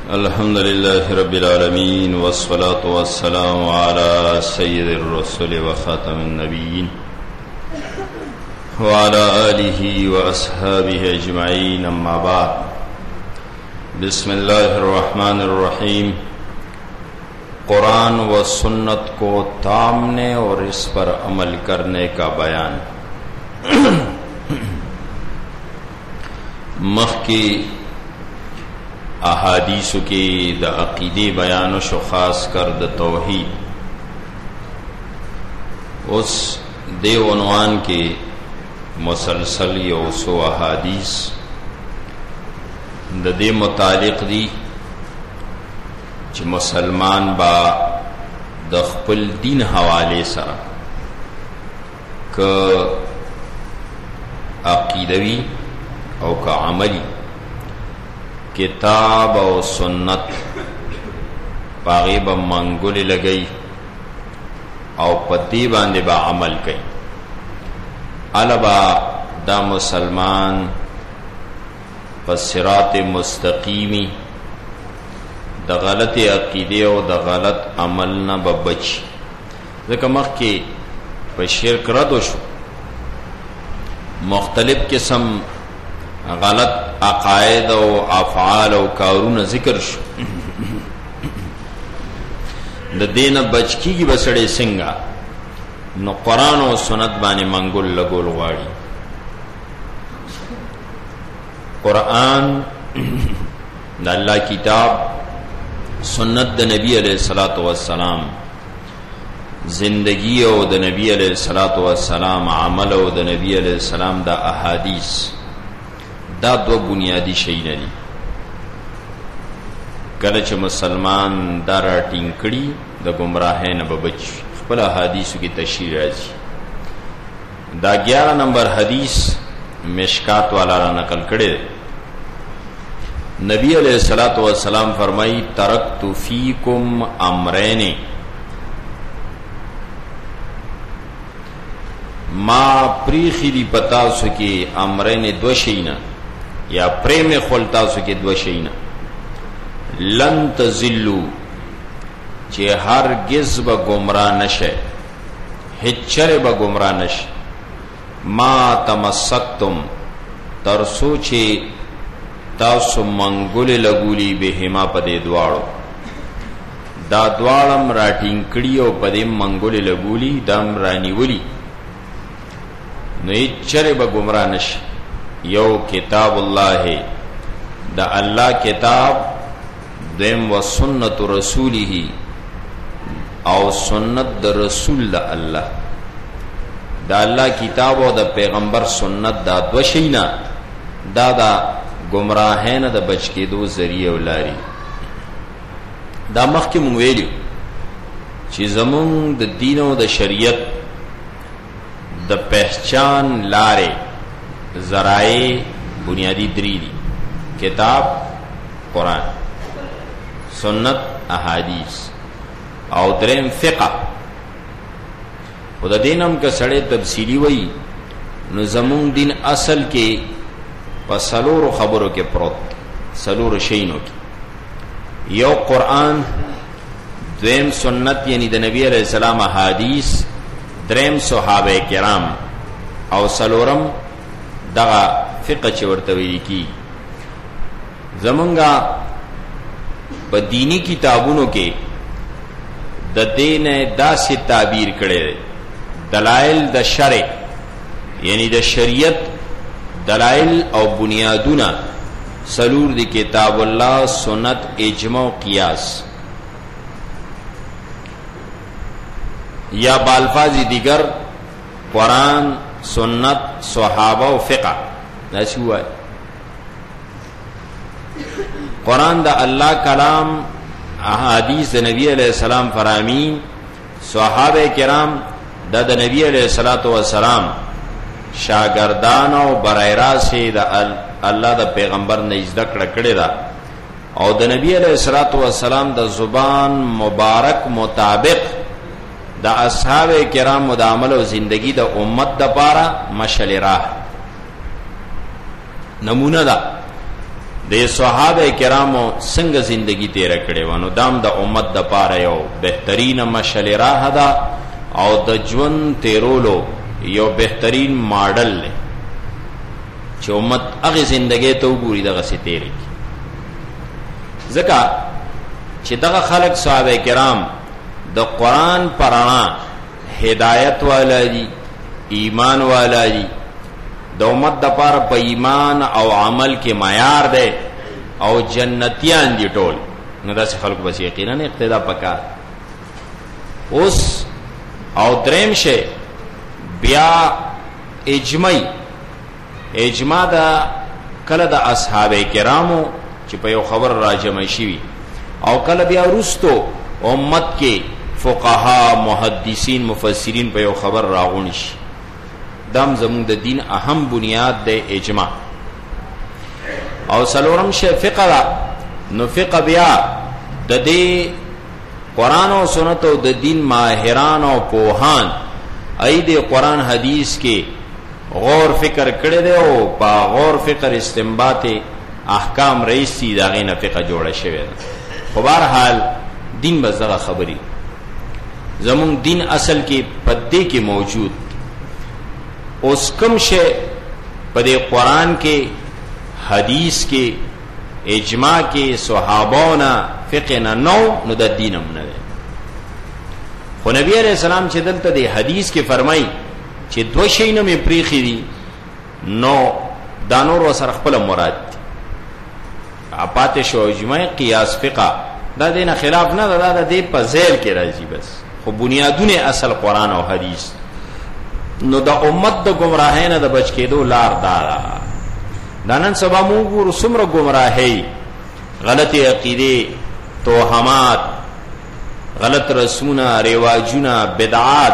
الحمد لله رب العالمين والصلاة والسلام على سيد الرسل وخاتم النبيين وعلى آله وأصحابه أجمعين أما بعد بسم الله الرحمن الرحيم قرآن و سنت کو تامنے اور اس پر عمل کرنے کا بیان مخکی احادیث کی د عقیدی بیان و خاص کر د توحید اس دے عنوان کے مسلسل یوسو احادیث د دے متعلق دی چې مسلمان با د خپل دین حوالے سره که عقیدوی او که عملی کتاب او سنت باغی با منگول لگئی او پتی باندې با عمل کئی علبا دا مسلمان پس صراط مستقیمی دا غلط عقیده او دا غلط عمل نا ببچی ذکر مخ کی پا شرک ردو شو مختلف قسم غلط عقائد و افعال و کارون ذکر شو د دین بچکی کی بسڑے سنگا نو قرآن و سنت بانی منگل لگول غاڑی قرآن دا اللہ کتاب سنت دا نبی علیہ الصلوۃ والسلام زندگی او دا نبی علیہ الصلوۃ والسلام عمل او دا نبی علیہ السلام دا احادیث دا دو بنیادی شئی ندی کلچ مسلمان دا را ٹینکڑی دا گمراہین ببچ خپل حدیثو کی تشریح رازی دا 11 نمبر حدیث مشکات والا را نقل کڑے نبی علیہ الصلوۃ والسلام فرمائی ترکت فیکم امرین ما پریخی دی پتاسو کی امرین دو شئینا یا پریم خلتاسو کی دو شئینا لن تزلو چه هرگز با گمراه نشه هچره با گمراه نشه ما تمسکتم ترسو چه تاسو منگول لگولی بهما پده دوارو دا دوارم را ٹینکڑی و پده منگول لگولی دام رانی ولی نو هچره با گمراه نشه یو کتاب اللہ دا اللہ کتاب دیم و سنت رسولی او سنت دا رسول دا اللہ دا اللہ کتاب و دا پیغمبر سنت دا دوشینا دا گمراہین دا بچ کے دو ذریعہ لاری دا مخی منویلیو چی زمون دا دین و دا شریعت دا پہچان لارے ذرائع بنیادی دری دی کتاب قرآن سنت احادیث او درم فقہ خدا دینم کا سڑے تفصیلی وئی نو زمون دین اصل کے پسلور خبروں کے پروت سلور شینوں کی یو قرآن درم سنت یعنی دا نبی علیہ السلام احادیث درم صحابہ کرام او سلورم دغا فقہ چورتویلی کی زمانگا با دینی کتابونو کے دا دین دا سے تعبیر کرے دلائل دا شرع یعنی دا شریعت دلائل او بنیادونا سلور دی کتاب اللہ سنت اجماع قیاس یا بالفاظ دیگر قرآن سنت صحابہ و فقہ ایسی ہوا ہے قرآن دا اللہ کلام احادیث دا نبی علیہ السلام فرامین صحابہ کرام دا نبی علیہ السلام شاگردان و برائرہ سے دا اللہ دا پیغمبر نے ذکر کڑے دا او دا نبی علیہ السلام دا زبان مبارک مطابق دا اصحاب کرام دا عمل و زندگی دا امت دا پارا مشل راہ نمونہ دا د صحابه کرامو څنګه زندگی تیر کړي ونه دام د امت د پاره یو بهترین مشل راه ده او د ژوند تیرولو یو بهترین ماډل دی چې امت هغه زندگی ته وګوري دغه سي تیرې ځکه چې دغه خلق صحابه کرام د قرآن پرانا هدایت والا دي ایمان والا دي د امت د پاره په ایمان او عمل کې معیار دی او جنتیان دي ټول نو داسې خلکو بس یقینا اقتدا پکار اوس او دریم شی بیا اجماع دا کله د اصحاب کرامو چې په یو خبر راجمع شي او کله بیا رستو امت کې فقها محدثین مفسرین په یو خبر راغونی شي دام زمون د دین اهم بنیاد د اجماع او سلورم شی فقه دا نو فقه بیا د دې قرآن او سنت او د دین ماهران او پوهان ای د قرآن حدیث کې غور فکر کړی دی او په غور فکر استنباط احکام رئیسی دا غینه فقه جوړه شوی ده خو بهرحال دین بزغه خبري زمون دین اصل کې پدې کې موجود اوس کوم شی په دې قرآن کې حدیث کې اجماع کې صحابونا فقه نو د دینم نه ده خو نبی علیہ السلام چې دلته د حدیث کې فرمایي چې دو شی نه مې پریخي دي نو دا نور وسره خپل مراد اپات شو اجماع قیاس فقه دا دینه خلاف نه دا د دې په ذیل کې راځي بس خو بنیادونه اصل قرآن او حدیث نو د امت د گمراهۍ نه د بچ کېدو لار دا نن سبا موږ ګورو څومره گمراهۍ غلطی عقیده توهمات غلط رسمونه رواجونه بدعات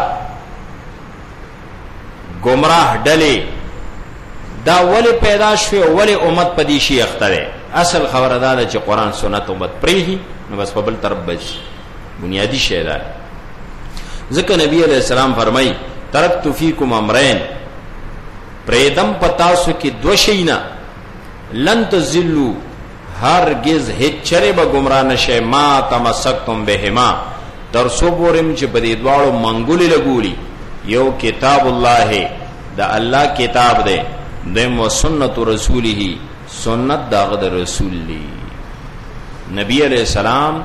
گمراه ډلې دا ولی پیدا شوه ولی امت پدې شي اختره اصل خبره ده چې قرآن سنت امت پریږي نو بس په بل طرف بچ بنیادی شی ده ځکه نبی علیہ السلام فرمای ترکت فیکم امرین پریدم پتاسو کې دو شینا لن تزلوا هرگز هیڅ چره به گمراه نشئ ما تمسکتم بهما تر سو پورم چې په دې دواړو منګولې لګولي یو کتاب الله دا الله کتاب دی دیم سنت رسوله سنت داغه د رسول دی نبی علیہ السلام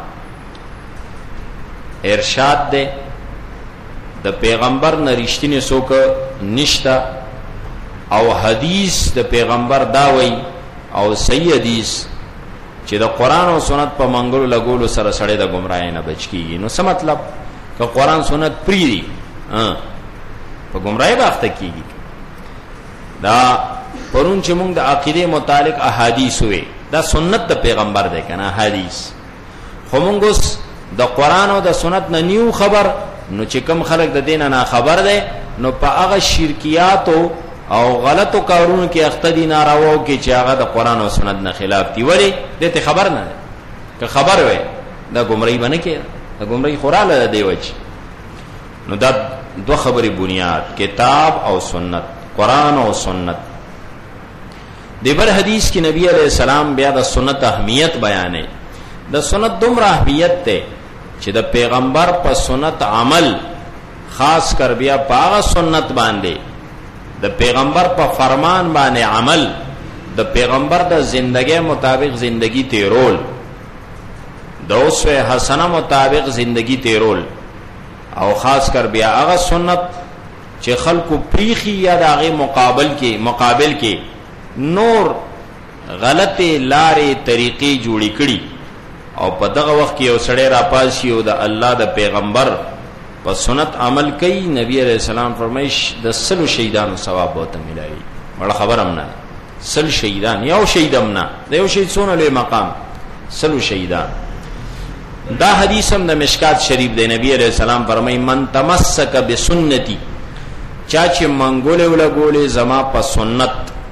ارشاد دی د پیغمبر نرشتینه څوک نشتا او حدیث د پیغمبر دا وای او صحیح حدیث چې د قرآن او سنت په منګولو لګولو سره سړی د گمراهۍ نه بچ کیږي نو څه مطلب که قرآن سنت پری په گمراهۍ باخته کیږي دا پرون چې موږ د عقیده متعلق احادیث وې دا سنت د پیغمبر دی کنه حدیث خو موږ اوس د قرآن او د سنت نه نیو خبر نو چې کم خلق د دین نه خبر دی نو په هغه شرکیات او غلطو کارونو کې اختدی نارواو کې چې هغه د قرآن او سنت نه خلاف دی ولی دته خبر نه که خبر وې دا گمراهی باندې کې دا گمراهی خوراله دی وچ نو دا دو خبرې بنیاد کتاب او سنت قرآن او سنت دی بل حدیث کې نبی علیہ السلام بیا د سنت اهمیت بیانې د سنت دومره اهمیت ته چې د پیغمبر په سنت عمل خاص کر بیا پاغه سنت باندې د پیغمبر په فرمان باندې عمل د پیغمبر د زندګۍ مطابق زندگی تیرول د اسوه حسنه مطابق زندگی تیرول او خاص کر بیا هغه سنت چې خلکو پریخي یا دغه مقابل کې نور غلطه لارې طریقې جوړې کړي او په دغه وخت کې یو سړی را پاسي او د الله د پیغمبر په سنت عمل کوي نبی علیہ السلام فرمایش د سلو شهیدانو ثواب وته ملایي وړه خبرم نه سل شهیدان یو شهیدم نه د یو شهید څونه لوی مقام سلو شهیدان دا حدیث هم د مشکات شریف دی نبی علیہ السلام فرمای من تمسک بسنتی چا چې منګولې ولګولې زما په سنت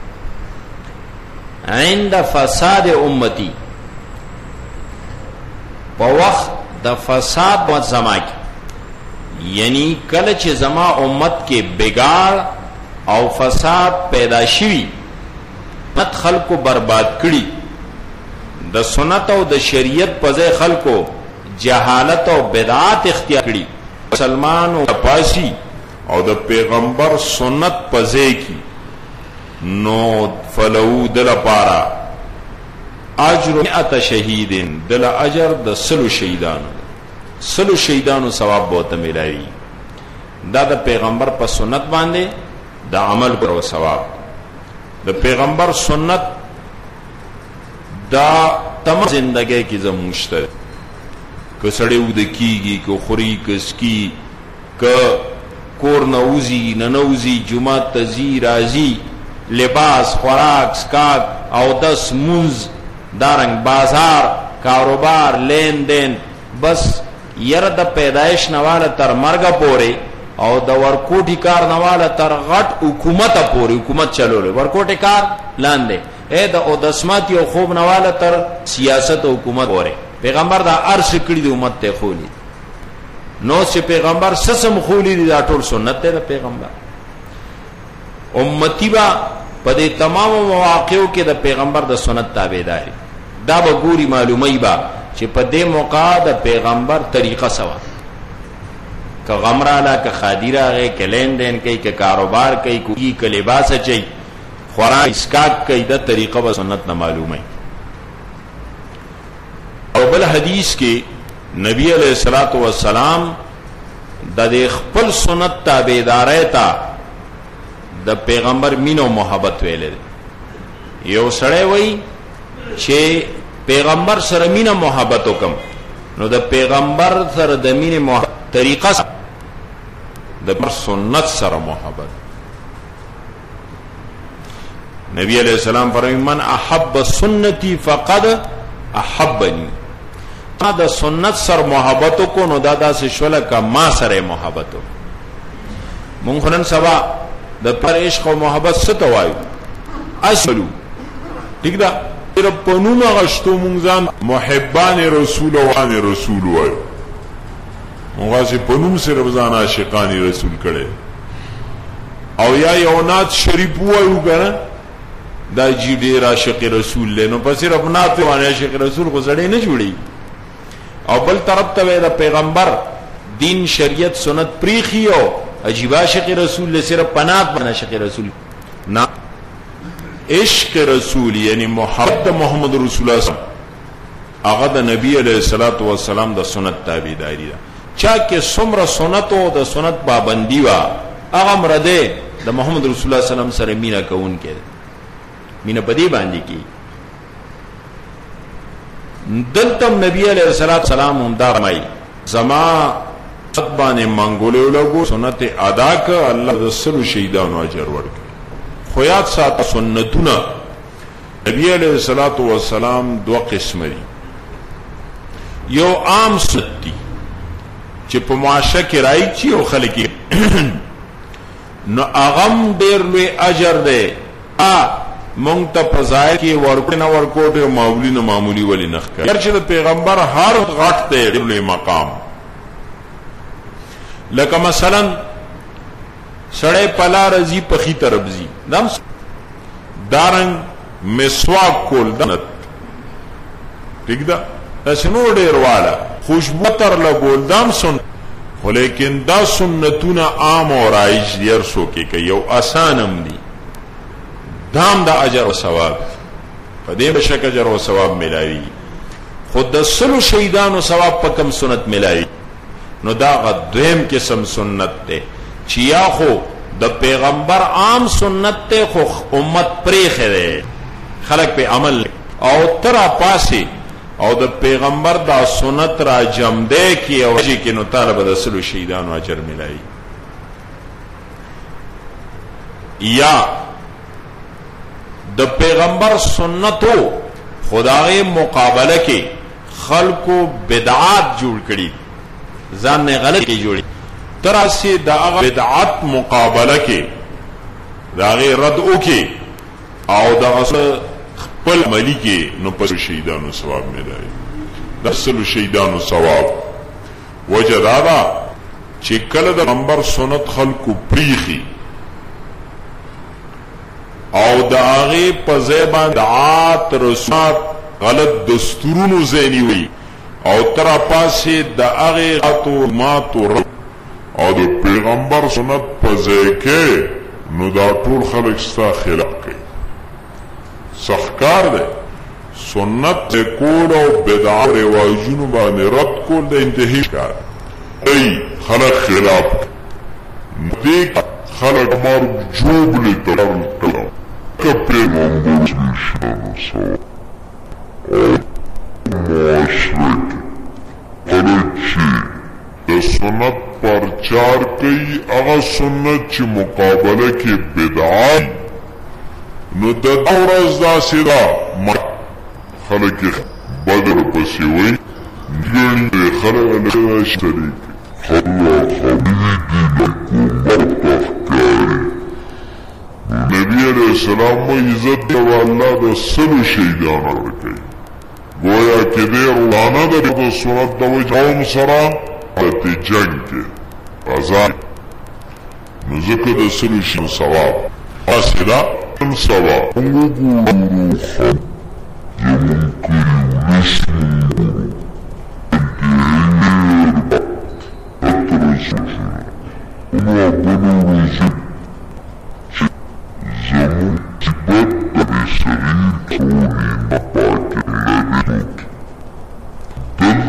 عند فساد امتی په وخت د فساد و زما کې یعنی کله چې زما امت کې بگاڑ او فساد پیدا شوی مت خلق کو برباد کړي د سنت او د شریعت په ځای خلکو جهالت او بدعات اختیار کړي. مسلمان او پاسی او د پیغمبر سنت په ځای کی نو فلو دل پارا اجر 100 شهیدن دل اجر د 100 شهیدانو ثواب بہت ملایي. دا د پیغمبر په سنت باندې د عمل پر ثواب. د پیغمبر سنت دا تمام زندگی کی زموشته که سړی ود کیږي که خوري کسکی که کور نوزی ننوزی جمعه تزی رازی لباس خوراک سکاک او دس منز دارنگ بازار کاروبار لین دین بس یر د پیدائش نواله تر مرګ پورې او د ورکوټی کار نواله تر غټ حکومت پورې حکومت چلول ورکوټی کار لاندې اے د او دسمات یو خوب نواله تر سیاست او حکومت پورې پیغمبر دا عرش کړي د امت ته خولی نو چې پیغمبر سسم خولی دی دا ټول سنت ده پیغمبر. امتی با په دې تمام مواقعو کې د پیغمبر د سنت تابعداري دا به ګوري معلومي با چې په دې موقع د پیغمبر طریقه سوا که غمرالا که خادیرا غي که لین دین کوي که کاروبار کوي کوي که لباس چي خوراک اسکاک کوي د طریقه به سنت نه معلومه. او بل حدیث کې نبی علیہ الصلوۃ والسلام د خپل سنت تابعداري ته د پیغمبر مینو محبت ویلې. یو سړی وای چې پیغمبر سره مینه محبت وکم نو د پیغمبر سره د مینه محبت طریقه د سنت سره محبت. نبی علیہ السلام فرمایي من احب سنتي فقد احبني. دا سنت سر محبتو کو نو دادا سے شولا کا ما سر محبتو. مونږ نن سبا د پر عشق او محبت ستوایو اشلو ٹھیک دا تر پنوم غشتو مونږ ځان محبان رسول او ان رسول وایو. مونږه سي پنوم سره ځان عاشقان رسول کړي او یا یو نات شریف وایو کنه دا جی ډیر عاشق رسول له نو پس ربنات باندې عاشق رسول کو زړې نه جوړي. او بل طرف ته د پیغمبر دین شریعت سنت پریخي او عجیب عاشق رسول له صرف پنات باندې عاشق رسول نا عشق رسول یعنی محبت محمد رسول الله هغه د نبی علیہ الصلوۃ والسلام د سنت تابعداري ده. چا کې څومره سنت او د سنت پابندي وا هغه مرده د محمد رسول الله سلام سره مینا کوون کې مینا بدی باندې کی. دلتم نبی علیہ الصلوۃ والسلام هم دا مای زما تبانه منګولې لګو سنت ادا ک الله د سلو شهیدانو اجر ورکړي. خو یاد سات سنتونه نبی علیہ الصلوۃ والسلام دو قسم دي. یو عام سنت دي چې په معاشره کې راځي او خلک نو اغم ډیر لوی اجر ده. مونږ ته پزای کې ورکو نه ورکو ته معمولی نه معمولی ولی نه ښکار چې د پیغمبر هر غټ ته ډېر مقام. لکه مثلا سړی پلا رضی پخی تربزی دم دارنګ مسواک کول دنت ٹھیک ده اسنو ډېر والا خوشبو تر لګول دم سن خو لیکن دا سنتونه عام او رایج دیر سو کې یو آسانم دي دام دا اجر و ثواب په دې بشک اجر و ثواب ملایي. خود د سلو شهیدانو ثواب په کم سنت ملایي. نو دا غدویم قسم سنت ته چې یا خو د پیغمبر عام سنت ته خو امت پرېخه ده خلق په عمل او ترا پاسي او د پیغمبر دا سنت را جمده کی او چې نو طالب د سلو شهیدانو اجر ملایي. یا د پیغمبر سنتو خدای مقابله کې خلقو بدعات جوړ کړي ځان نه غلط کې جوړي تراسي د هغه بدعات مقابله کې داغه رد وکي او د اصل خپل عملی کې نو پر شهیدانو ثواب ملایي. د اصل شهیدانو ثواب وجدادا چې کله د پیغمبر سنت خلقو پریخي او د هغه په ځای باندې دعات رسومات غلط دستورونو زینی وی او ترا پاسه د هغه غاتو ماتو او د پیغمبر سنت پځکه نو دا ټول خلک ستا خلاف کوي. سخکار ده سنت کول او بدعت رواجونو باندې رد کول د انتهایی کار ای خلق خلاف دیکھ خلق مرگ جوبلی تران کلام که پیغمبر سمیشنان سوا معاشرک خلق چی د سنت پرچار کئی اغا سنت چی مقابله کی بدعات نو د دورز دا سیدا خلق بدر پسیوی گرنی خلق لگا شریک خلا خبیدی لکو مرتخ کاری نبی علیہ السلام و عزت دو اللہ دا سلو شیدانا رکی گویا که دی روحانا دا سنت دا قوم سرا حالت جنگ کے غزان نزکر دا سلو شید سواب آسیدہ سواب انگو گورو خم یمون کریو نسمون گورو انو بنو رجب زمون تبت دبی سریر کونی مپاک لبیدوک دل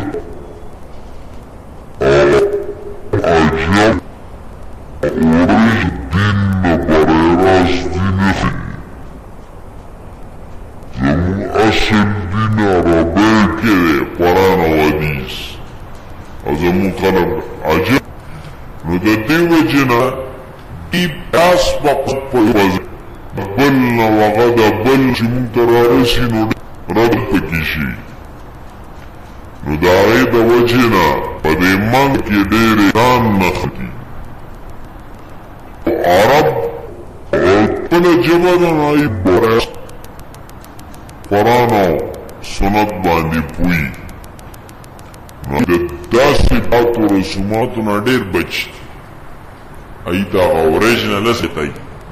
عجب اورج دین نبریراس دین خی زمون اصل دین عربی که قرآن و حدیث او زمون خلق عجب نو د دیو جنا دی پاس په پوز بل نو وغد بل چې مون ترارسی نو رد پکې شي نو دا ای د وجنا په دې مان کې ډېر ځان نختی عرب په جمعه نه برس قرآن او سنت باندې پوي د داسې باتو رسوماتو نه ډېر بچ ایتا اوریجنل اسیتای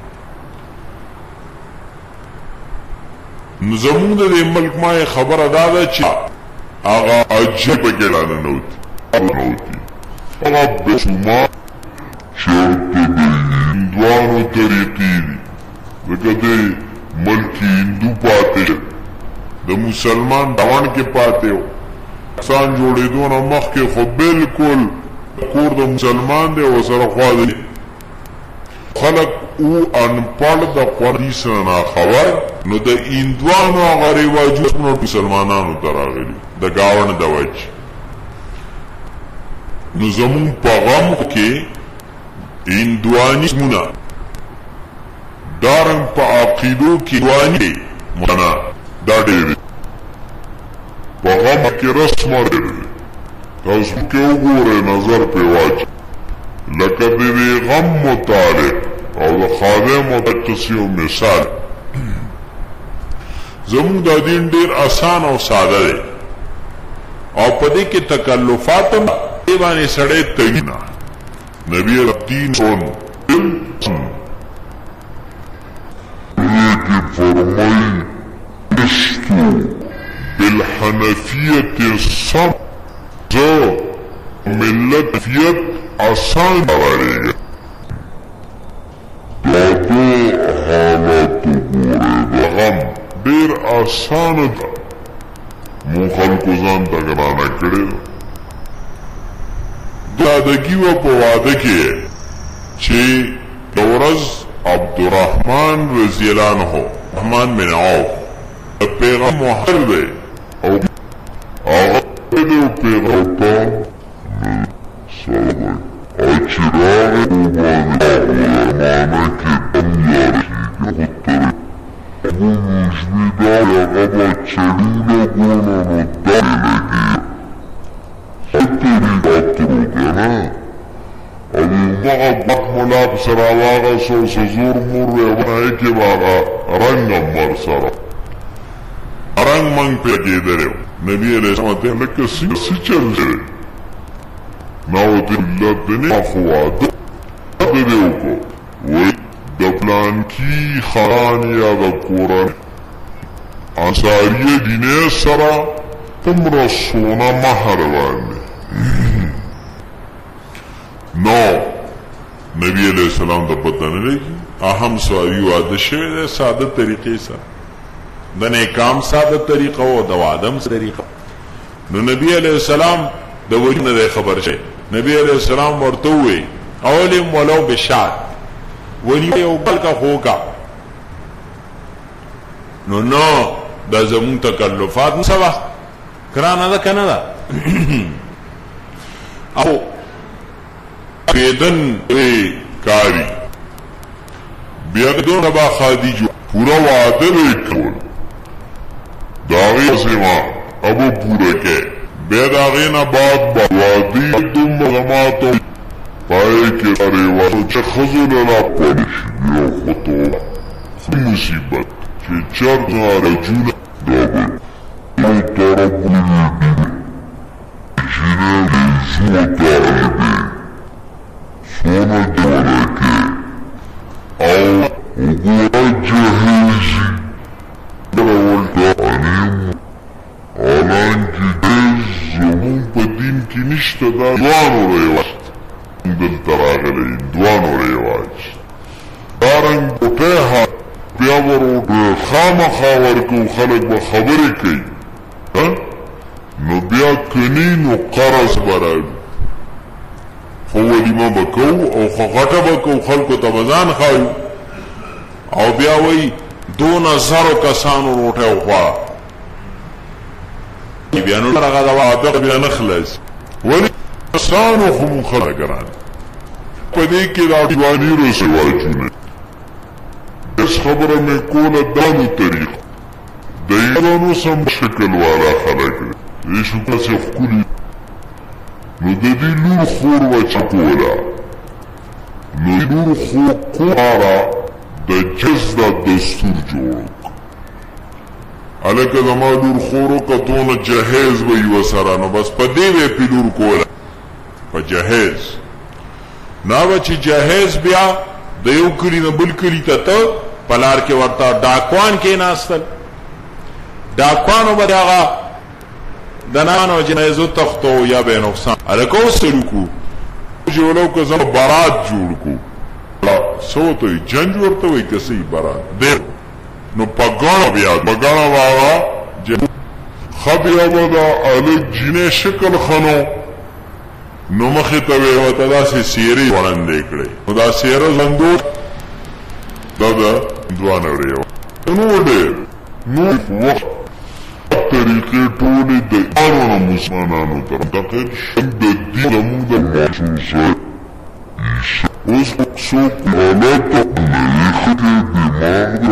نو زمون د ملک ما خبر ادا ده چې هغه عجیب ګلانه نوتی هغه بسما شرط د هندوانو طریقې دي لکه د ملکی هندو پاتې د مسلمان دوان کې پاتې و سان جوړېدو نه مخکې خو بالکل کور د مسلمان دی او سره خوا دی خلق او انپړ د قرآن سره خبر نو د هندوانو هغه رواجونه مسلمانانو ته راغلي د گاون د وجه نو زمون په غم کې هندوانیزمونه دارن په عقیدو کې هندواني منا دا ډېر په غم کې رسم لري تاسو کې وګورئ نظر په واچ لکه د غم متعلق او د خادم متقسیو مثال زمون دا دین ډیر آسان او ساده دی او په دې کې تکلفات دیوانه سړې تګینا نبی دین اون لیکن فرمائی اشتو بالحنفیت الصم زو ملت فیت آسان بارے گا دادو حالاتو گورے بغم دیر آسان دا مون خلقو زان تا گرانا کرے دادگی و پوادکی چه دورز عبدالرحمن رضی اللہ عنہ رحمان بن عوف پیغام محر دے او آغا دے پیغام تا سالوی چراغ علمانه که دم یارشی خودتره اون روشمی دار اقا چلون گونانو دار لگی خودتری داترو کنه اون مقا بک ملاب سراواغا سو سزور مر ونهی که باغا رنگم مر سرا رنگ منگ پیگی دریو نبی علیہ السلام تیم لکه سی چل جره ناو دلت دنی افواد دریو کو وی دپلان کی خران یا دا کوران انصاریه جنې سره تمره سونه مهر باندې نو نبی علیہ السلام ته پته نه لګي اهم سواری واده شوی دی ساده طریقې سره د نیکام ساده طریقه او د وادم طریقه نو نبی علیہ السلام د وری نه خبر شي نبی علیہ السلام ورته وی اولم ولو بشات ولی یو بل کا خوکا نو دا زمون تکلفات سوا کرانه ده کنه ده او پیدن کاری بیا دون با خادیجو پورا وعده بکول داغی سیما ابو پورا کے بیا داغی نباد با وعدی دن مغماتو پائے کے ریواتو چه خزو لنا پانشی بیا خطو خی مصیبت چه چرد نارجون دابل یو طرف لیدی جنه لیزو طالبه سونا دورکه او وګورا جهیزی دراولتا انیمو آلانکی دیز زمون پا دین کی نشتا دا دوانو ریواج دل تراغلی دوانو ریواج دارنگ بوٹیحا بیاورو خام خاورکو خلق با خبری کئی نو بیا کنینو قرص برادو خو ولیمه بکو او خغټه بکو خلکو ته بزان خایو او بیا وی 2000 کسانو روټه وخوا بیا نو هغه دا وعده بیا نخلص ولی کسانو خو خلګران په دې کې راځواني رسواجونه اس خبره مې کوله دانو طریق د یادونو سم شکل والا خلک دې شو تاسو خولي نو د دې لور خور وچکولا نو لور خور قرارا د جزده دستور جوړ الکه زما لور خورو کتونه جهیز وی وسره نو بس په دې وی په لور کولا په جهیز ناوه چې جهیز بیا د یو کلی نه بل کلی ته پلار کې ورته ډاکوان کې ناستل ډاکوانو به هغه دنانو جنایزو تختو یا به نقصان الکو سلوکو جوړو کو زما برات جوړ کو سوته جنگ ورته وي کسي برات دې نو پګاړه بیا پګاړه واوا خبیا ودا الک جنې شکل خنو نو مخه ته وته داسې سیری وړاندې کړې نو دا سیره زندو دا دوانه ریو نو دې نو وخت طریقې ټولې د ایرانو مسلمانانو تر دقیق شد د دین زموږ د محسوسات اوس څوک حالات ملیخې دماغ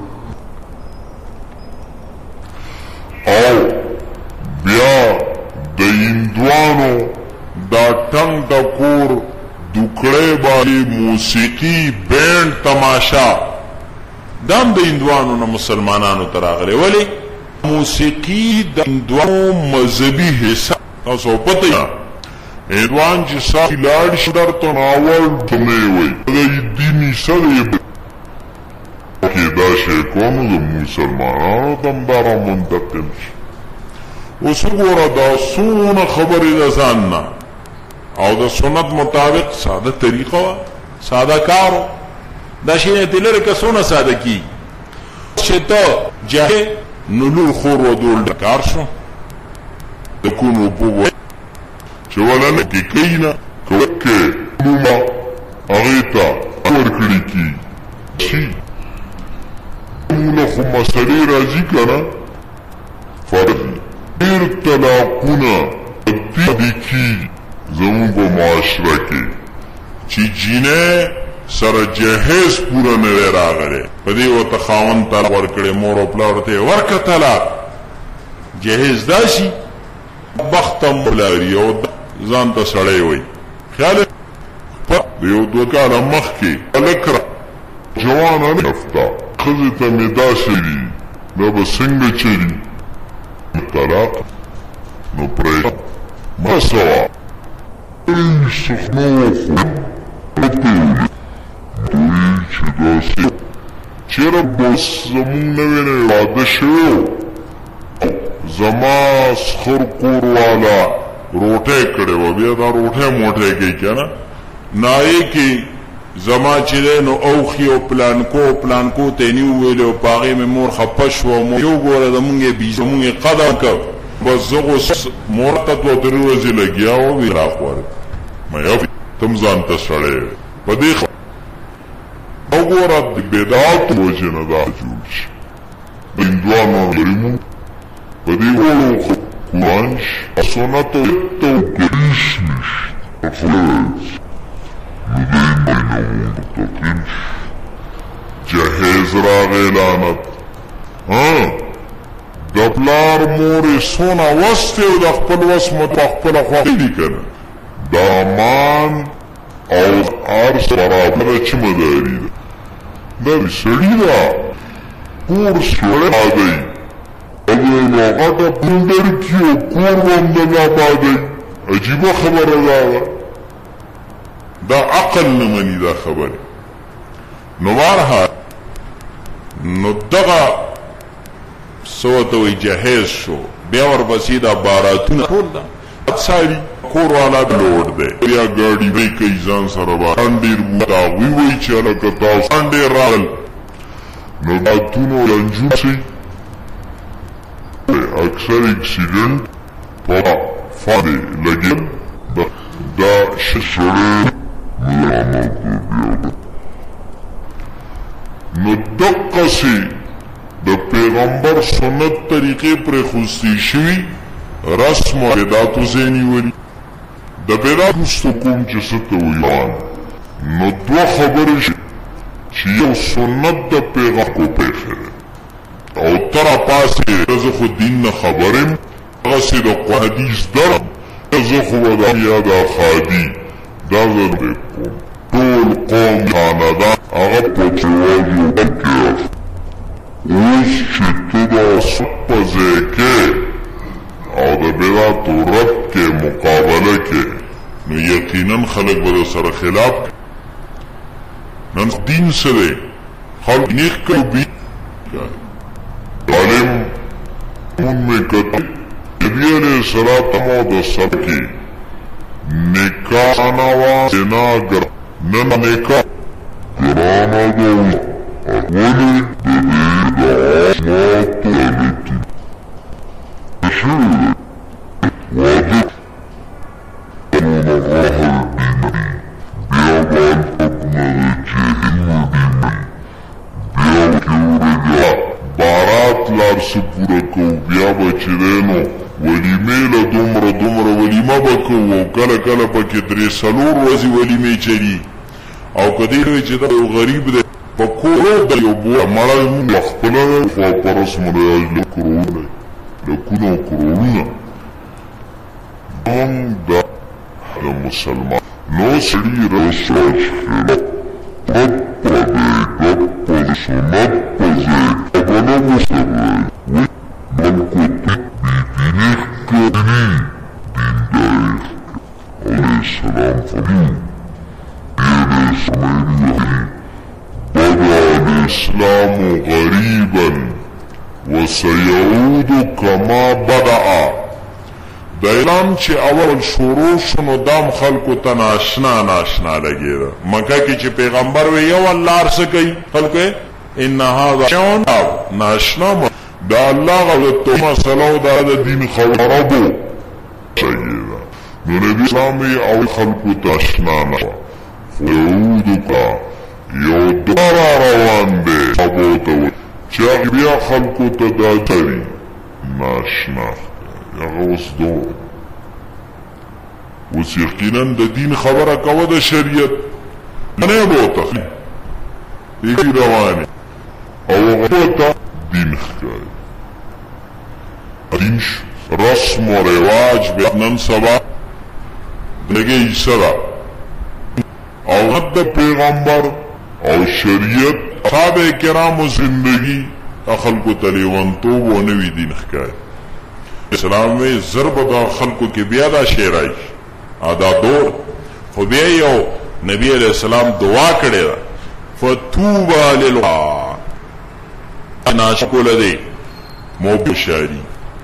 او بیا د هندوانو دا ټنګ د کور دوکړې باندې موسیقي بینډ تماشا دام د هندوانو نه مسلمانانو ته راغلی ولی موسیقی د هندوانو مذهبي حصہ تاسو پته یا هندوان چې ساتي لاړ شي درته ناول دمه وي د دیني سره کې دا شی کوم د مسلمانانو دمدار منتقل شي اوس وګوره دا سونه خبرې ده ځاننا او د سنت مطابق ساده طریقه ساده کارو دا شی نه دلره که سونه ساده کی چې ته جه نلو خور و دول دکار شو دکونو پوو چه والا نکی کئینا کوکے نوما اغیتا ورکلی کی چی مولا خو مسئلی رازی کنا فرضی دیر طلاقونا دی کی زمون با معاشره کی چی جینه سره جهیز پورا نوی راغره پدی و تخاون طلاق ورکڑی مور و پلاورتی ورکا طلاق جهیز داشی بختم بلاری او زان تا سڑی وی خیال دیو دو کالا مخ کی لکر جوانا نفتا خزتا میدا سری نبا سنگ چری طلاق نو پری ما سوا ای سخنو خود رتولی دوی چه داسی چرا بس زمون نوینه واده شو زما سخر کور والا روټه کړي و بیا دا روټه موټه کوي کنه نای کی زما چې نو اوخي او پلانکو ته نیو ویلو پاغه مې مور خپش و مو یو ګوره زمونږه بيز زمونږه قدم کړ بس زغه مور ته دوه درې ورځې لګیا او وی راخور مې یو تم ځان ته سره پدې وګوره د بدعت وجنه دا جوړ شي بندوانو لريمو پدې ورو قرآن سنت توقيش افلاس ندين بينهم متقين جهز راغي لعنت دپلار مور سونا وسته او د خپل وس متخپل خوخي دي کنه دامان او ارس برابر چې مداري ده سړی دا کور سره دی اگه لاغتا پندر کیو کور وندنا بادی عجیب خبر دا عقل نمانی دا خبر نو بارها نو دغا سوتوی جهیز شو بیاور بسی دا باراتون خول دا ساری کور والا بلوڑ دے یا گاڑی بی کئی زان سر باندیر بودا وی چالا کتاو ساندیر راغل نو باتونو لنجو سی اکثر ایکسیڈنٹ پا فانے لگن دا شسرے ملامت بیادا نو دقا سی دا پیغمبر سنت طریقے پر خستی شوی رسم و بداتو زینی ولی دا بدات مستقوم چسطو ایمان نو دو خبرش چی یو سنت دا پیغمبر کو پیخره او ترا پاسی رزخو دین خبرم غسی دا حدیث درم رزخو دا یادا خادی دا زده طول قوم خاندان اغا پوچواجو بکیف اوز چی تو دا سب زیکے او دا بیداتو رب کے مقابلہ کے نو یقیناً خلق بدا سر خلاف نن دین سدے خلق نیخ کرو بی عالم من میں کہتے نبی علیہ السلام کی نکاح نوا زنا گر نن نکاح گرانا دولا اولی دبید آسمات تولیتی شیر واجب قانون الله الدینی بیابان حکم جهل دینی بیاو کیورگا بارات لار سپورا کو بیا بچدینو ولیمه لدومر ولیمه بکو او کله کله پکې درې سلور ورځې ولیمه چری او کدی وی چې دا یو غریب دی په کورو د یو بو مړ خپل خو پرس مریاج لکرونه من دا مسلمان نو سړي رسول رب پدې سنت پزې ابنا مستوي من كنت بدينك كريم دين داير عليه السلام فلين دين اسماعيل بدأ الإسلام غريبا وسيعود كما بدأ دا اعلان چې اول شروع شنو دام خلقو ته ناشنا لګیدا مکه کې چې پیغمبر وی یو الله ارس کوي خلقو ان هذا شون ناشنا دا الله غلط مسلو دا دین خبرو سیدا نو نبی اسلامي او خلقو ته آشنا نه فيعود کا یو دورا روان دي ابوته چې بیا خلقو ته دا تري ناشنا اوس دور اوس یقینا د دین خبره کوه د شریعت نه بوته دی روانه او غوته دین ښکاري دین رسم و رواج به نن سبا دغه سره او د پیغمبر او شریعت صحابه کرامو زندگی خلقو تلیوان تو و نوی دین ښکاري اسلام میں ضرب دا خلقو کی بیا دا شیرائی آدھا دور خو بیا یو نبی علیہ السلام دعا کرے دا فتوبا للغا ناشکو لدے موب شاری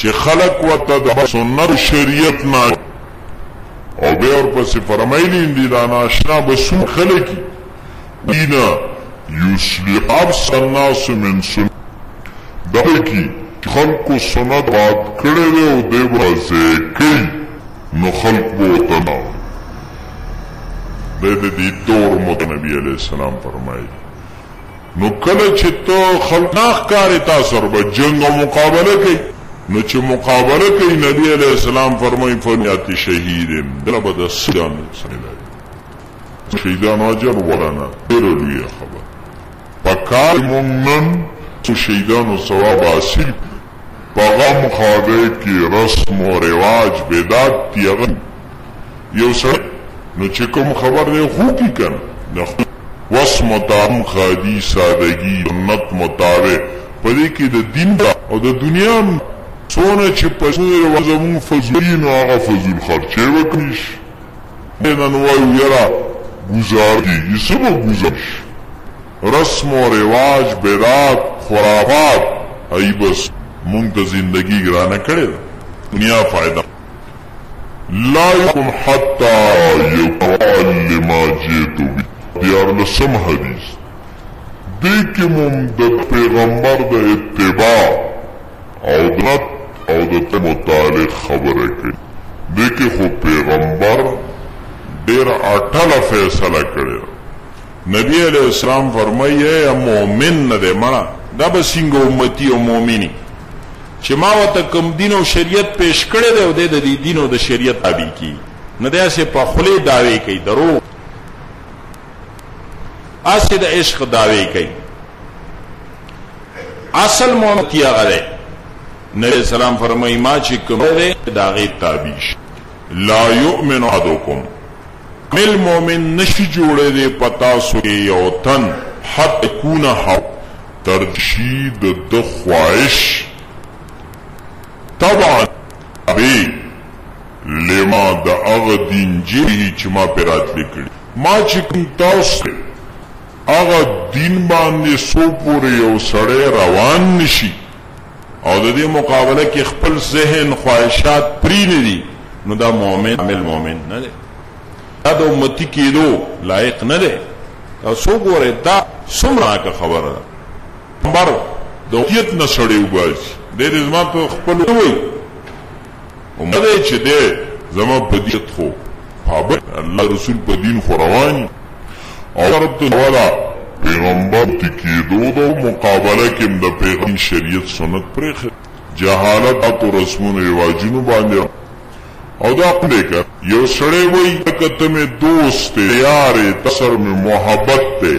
چې خلق ورته د سنت شریعت نه او بیا ورپسې فرمایلي دي دا ناشنا به څومره خلک دینا یصلح ابصر الناس من سنت دا کی خلقو سنت باد کړی دی او دی به کوي نو خلق به ورته نه د دې دور مت نبی علیہ السلام فرمایي نو کله چې ته خلق نه ښکاري تاسو سره جنگ او مقابله کوي نو چې مقابله کوي نبی علیہ السلام فرمایي فنیات شهید دله به د سیدان شهیدان اجر ولانا ډېر لوی خبر پکار مومن تو شهیدانو ثواب حاصل پغم خاده کې رسم او رواج بدعت تیغ یو سره نو چې کوم خبر دی خو کی کنه وس متام خادی سادگی سنت مطابق پدې کې د دین او د دنیا څونه چې په سره زمون فضولین او هغه فضول خرچه وکړي نن وایو یرا گزار دی سبو گزارش رسم و رواج بدعت خرافات ای بس مونږ ته زندگی ګرانه کړې دنیا فائدہ لا يكن حتى يقال لما جئت به دیار لسم حدیث دیکمم د پیغمبر د اتباع او دنت او د متعلق خبره کوي دیکې خو پیغمبر ډیر اٹھاله فیصله کړی نبی علیہ السلام فرمایي اے مومن نه دی مړه دا به څنګه امتی او مومنی چې ما وته کوم دین او شریعت پیش کړی دی او د دې دین او د شریعت تابع کی نه دی اسه په خله داوی کوي درو اسه د عشق داوی کوي اصل مونتی هغه نبی السلام فرمایي ما چې کوم دی دا غي تابع لا یؤمن احدکم مل مومن نشی جوڑے دے پتا سوئے یو تن حد کون حق ترشید د خواہش طبعا ابی لما دا اغ دین جیہی چما پیرات لکڑی ما چکن تاوستے اغ دین باندے سو پورے یو سڑے روان نشی او دا دی مقابلہ کی خپل ذہن خواہشات پری ندی نو دا مومن عمل مومن ندے دا د امتی کېدو لایق نه دی دا سو ګوره دا څومره که خبره ده پیغمبر د امتیت نه سړی وباسي دی دې زما په خپل ووایي امت دی چې دی زما په دیت خو پابند الله رسول په دین خو روان او رب والا پیغمبر تی کېدو د مقابله کې د پیغمبر شریعت سنت پرېښه جهالت او رسمونو رواجونو باندې او دا دیکھا یو سڑے وی کت میں دوست یار تسر میں محبت تے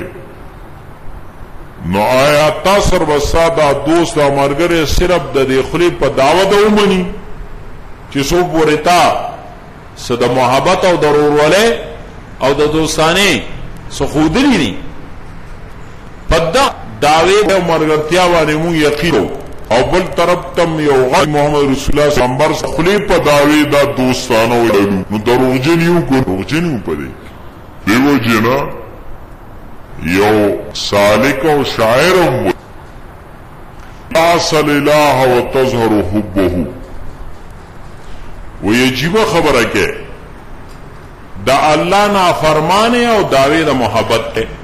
نو آیا تاثر بسا دا دوست دا مرگر صرف دا دیخلی پا دعوت او منی چی سو پورتا سا دا محبت او ضرور والے او دا دوستانے سو خودنی نی پا دا دعوی دا مرگرتیا وانے مون یقینو او بل طرف تم یو غد محمد رسول اللہ سنبر خلی پا دعوی دا دوستانو لالو نو دروغجنیو کو دروغجنیو پا دے دیو جنا یو سالک و شاعرم اصل الہ و تظہر حبہو و یجیب خبر ہے دا اللہ نا فرمانے او دعوی دا محبت ہے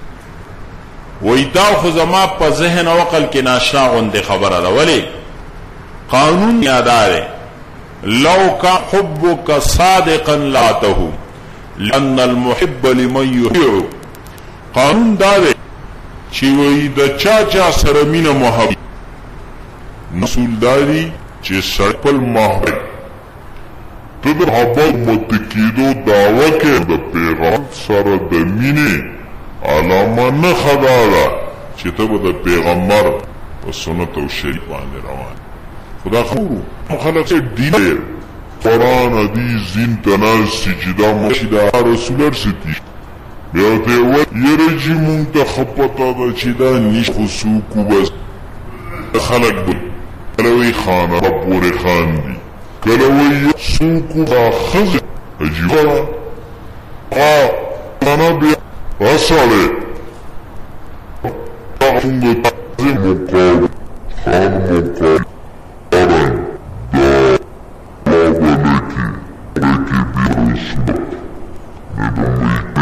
ویدا خو زما په ذهن او عقل کې ناشنا غوندې خبره ده ولی قانون یاداره لو کا حبک صادقا لاته لان المحب لمن يحب قانون دا ده چې وی د چا سره مینه محبت رسول داری چې سړپل محبت ته د محبت متکیدو دعوه کې د پیغام سره د مینه علامه نه خدادا چې ته به د پیغمبر په سنت او شریعت باندې روان خدا خبرو خلک چې دین دی قرآن حدیث دین تنال سجدا مشدا رسول ارستی بیا ته و یرجی مونږ ته خپتا دا چې دا نش خصوصو بس خلک به کلوی خانه پورې خان دي کلوی سوکو با خز عجیبا انا بیا اصله تاخونگو تازه مقابل خان مقابل آرن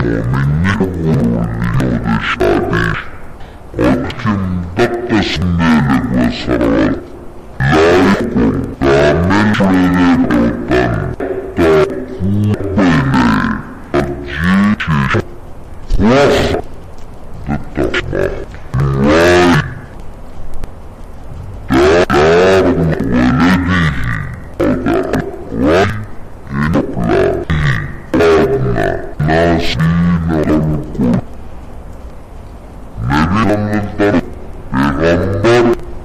مومنین ورلیو د شادیش حاکم دقس میلک و سروت لایکم کامل شده بودن تا خوب بینه الجیشش خواه دتشمه وای دار ولدیه وای اینپلا آدنا ناسین الکل نبی رمضان پیغمبر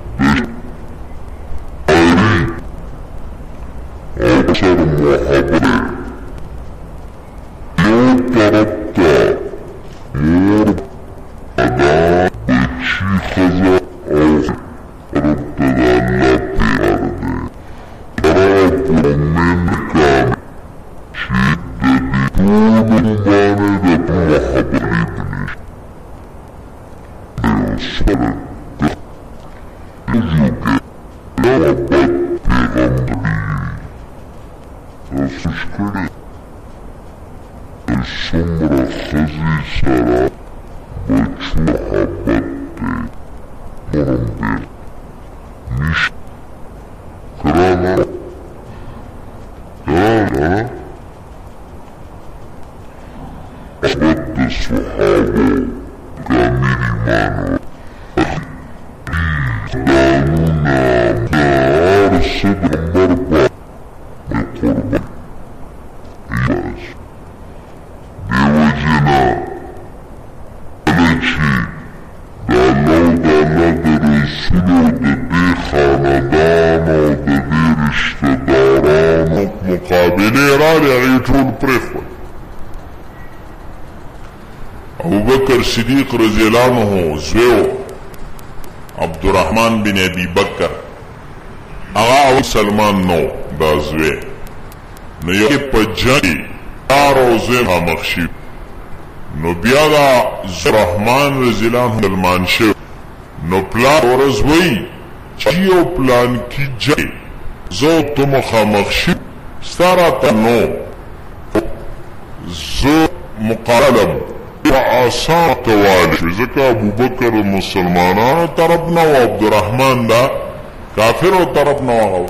أكثر محبرة لو تربت مور أدا بشي خزا أو ربت دالا في أرضه تراب من كامل شدة طول مباندة محبرة بنش بيوصلت يجوك لعبت پیغمبری تاسوشکره السمر خزی سرا بچو حبت ده مرم بیر نیش کرانا دانا حبت ده صحابه گامیری مانو دانونا دار صدر مربع بقربان ایاز دیوجینا الچی دالو دالا در رسولو ددی خاندانو ددی رشتدارانو مقابلی را لیغیتون پریخوان ابو بکر صدیق رضی اللہ عنہ زویو عبدالرحمن بن ابی بکر اغا او سلمان نو دازوی نو یو پا جنگی دارو زیم مخشیب نو بیادا زرحمان رضی اللہ عنہ سلمان شو نو پلان ورزوی چیو پلان کی جنگی زو تم مخشیب ستارا تا نو زو مقالب آسان توالی ذکا ابو بکر مسلمانانو طرفنا و عبدالرحمن دا کافرو طرفنا و آغاو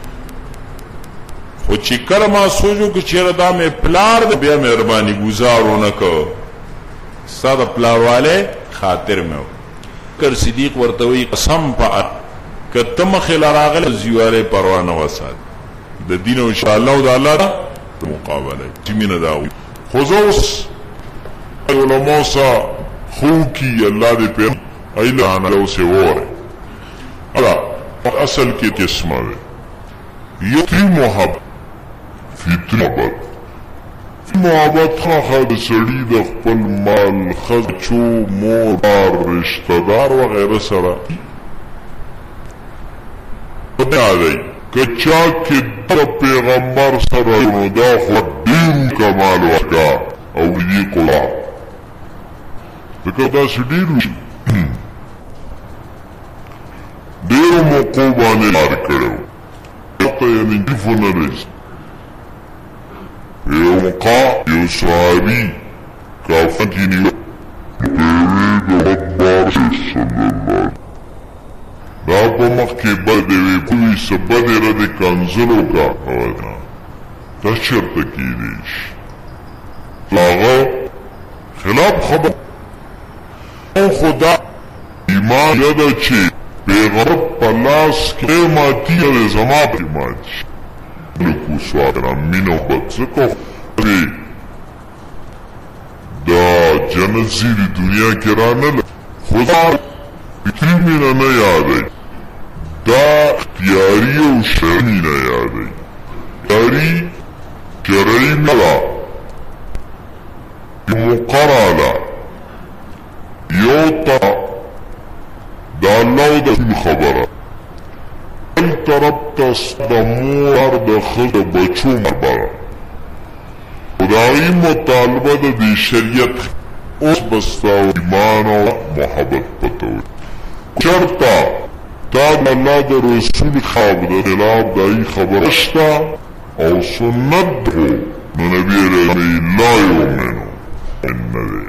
خو چی کل ما سوچو که چیر دا میں پلار دا بیا مہربانی گزارو نکو سا دا پلار والے خاطر میں ہو کر صدیق ورطوی قسم پا که تم خلال آغل زیوارے پروانو وساد دا دین و انشاءاللہ دا اللہ دا مقابلہ چمین داوی خوزوس علماء سا خوکی اللہ دے پیر ایلان لو سے وورے اللہ اصل کی قسمہ ہے یتری محبت فیتری محبت محبت خواہ سڑی دا خپل مال خزچو مور بار رشتدار وغیرہ سرا آدھائی کچا کی دا پیغمبر سرا دا خود دین کمال وکا اولی قلعہ دکر دا سڈیرو دیرو موقوبانے لار کرو یقا یعنی جفو نرز یو مقا یو صحابی کافن کی نیو دیوی دا مدبار سے صلی اللہ دا پا مخ کے بدوی کوئی سبد رد کنزلو کا آدھا دا شرط کی دیش لاغا خلاف خبر خدا ایمان یادا چه پیغمبر پلاس که ماتی یاده زما پی ماتی لکو سوادنا مینو بدزکو خدی دا جنت زیر دنیا کرانه خدا اتری مینا نیاده دا اختیاری و شرمی نیاده اختیاری شرعی ملا مقرالا یوتا دا اللہ دا کل خبره بل طرف تا صدمور دا خد بچو مربارا خدایی مطالبه دا دی شریعت اس بستاو ایمان و محبت پتاو چرتا تا دا اللہ دا رسول خواب دا خلاف دا ای خبرشتا او سنت ہو نبی علیہ لا یومنو نه دی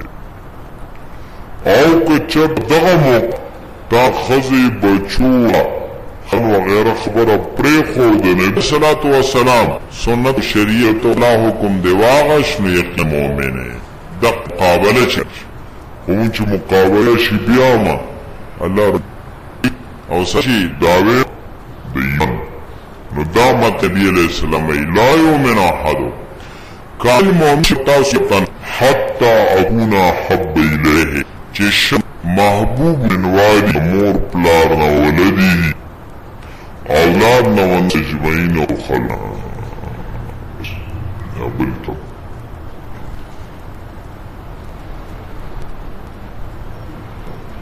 او که چپ دغه موقع تا خزی بچوه خن وغیره خبره پریخود نبی صلاة و سلام سنت شریعت اللہ حکم دیواغش نو یقین مومنه دق مقابله چش اون چه مقابله شی بیاما اللہ او سشی دعوی دیان نو دامت نبی علیہ السلام لا یومن احدو کال مومن شتاسطن حتی اکونا حب الیه چشم محبوب منوالی مور پلارنا ولدی اولاد نوان اجمعین و خلق